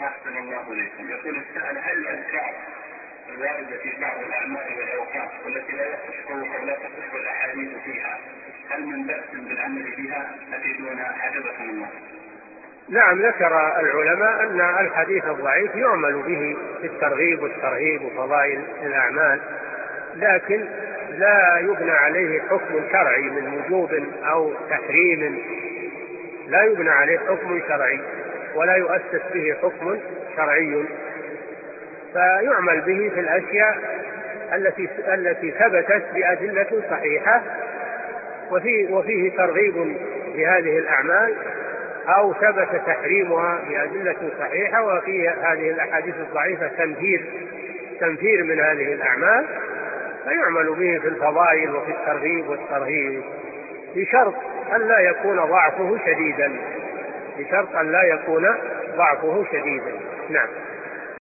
أحسن الله إليكم. يقول السائل: هل الأذكار الواردة في بعض الأعمال والأوقات والتي لا يصح أو لا تصح الأحاديث فيها هل من بأس بالعمل بها؟ أفيدونا حفظكم الله. نعم، ذكر العلماء أن الحديث الضعيف يعمل به في الترغيب والترهيب وفضائل الأعمال، لكن لا يبنى عليه حكم شرعي من وجوب أو تحريم، لا يبنى عليه حكم شرعي ولا يؤسس به حكم شرعي، فيعمل به في الأشياء التي ثبتت بأدلة صحيحة وفيه ترغيب بهذه الأعمال أو ثبت تحريمها بأدلة صحيحة، وفي هذه الأحاديث الضعيفة تنفير من هذه الأعمال، فيعمل به في الفضائل وفي الترغيب والترهيب بشرط أن لا يكون ضعفه شديدا. نعم.